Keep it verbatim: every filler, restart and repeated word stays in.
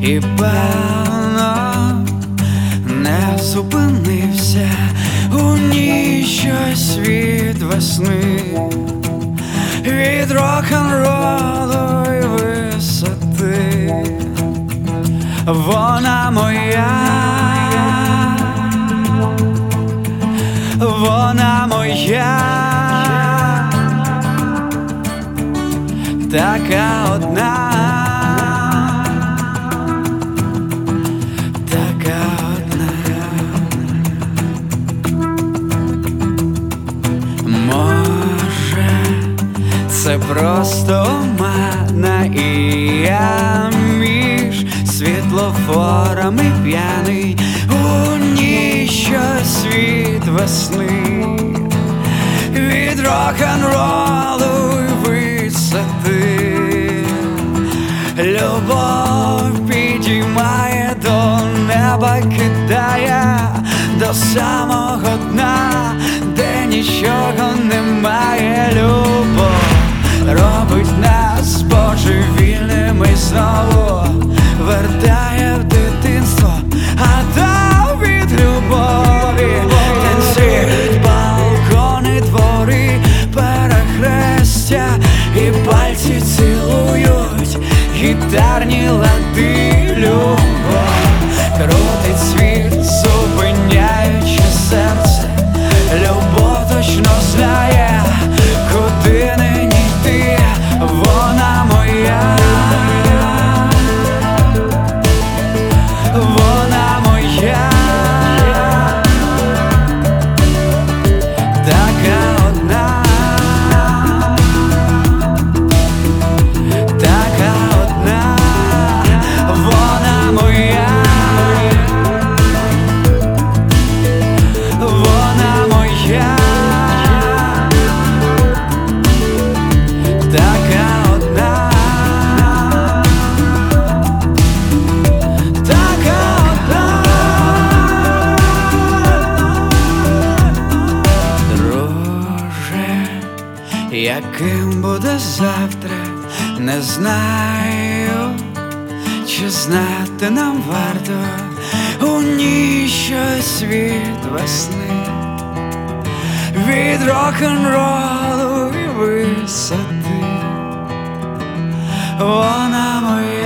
і певно не зупинився у ній щось від весни, від рок-н-ролу й висоти. Вона моя, вона моя, така одна, така одна. Може, це просто омана, і я між світлофорами п'яний, у ній щось від весни, від рок-н-ролу й висоти. Любов підіймає до неба, кидає до самого дна, де нічого немає. Любов робить нас божевільними, знову вертає в дитинство, а там від любові танцюють балкони, двори, перехрестя, і пальці цілують гітарні лади. Любов крутить світ, зупиняючи серце. Любов точно знає, куди нині йти. Вона моя, вона моя, така одна, така одна. Вона моя, вона моя, така одна, така одна. Друже, яким буде завтра, не знаю, чи знати нам варто. У ній щось від весни, від рок-н-ролу й висоти. Вона моя.